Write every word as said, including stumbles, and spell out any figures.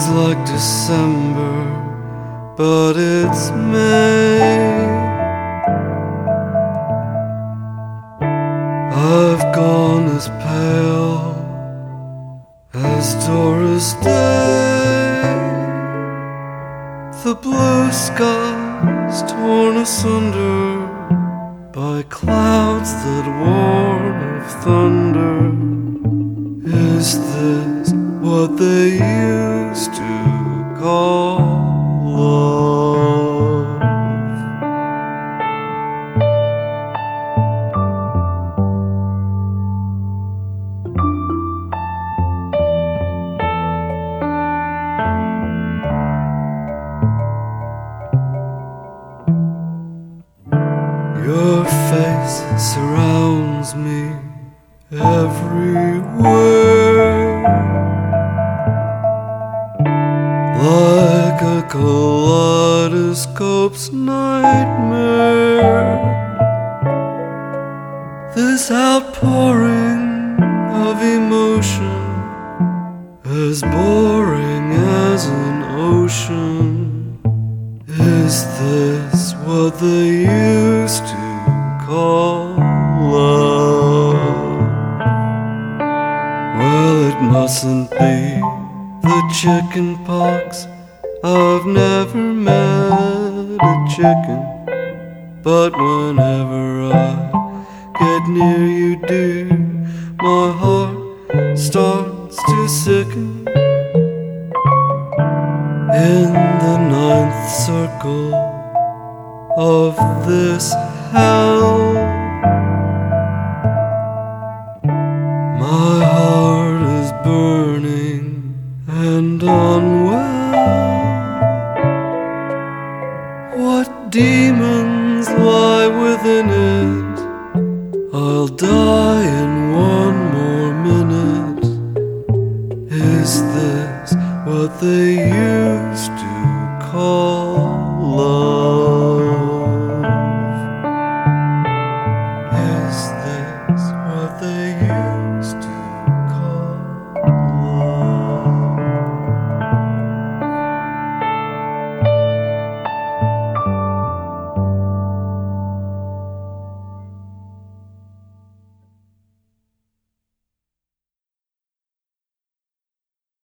like December, but it's May. I've gone as pale as Doris Day. The blue sky's torn asunder by clouds that warn of thunder. Is this what they used to call love? Your face surrounds me everywhere, like a kaleidoscope's nightmare. This outpouring of emotion, as boring as an ocean. Is this what they used to call love? Well, it mustn't be the chicken pox. I've never met a chicken, but whenever I get near you, dear, my heart starts to sicken. In the ninth circle of this hell, my heart is burning and unwell. What demons lie within it? I'll die in one more minute. Is this what they use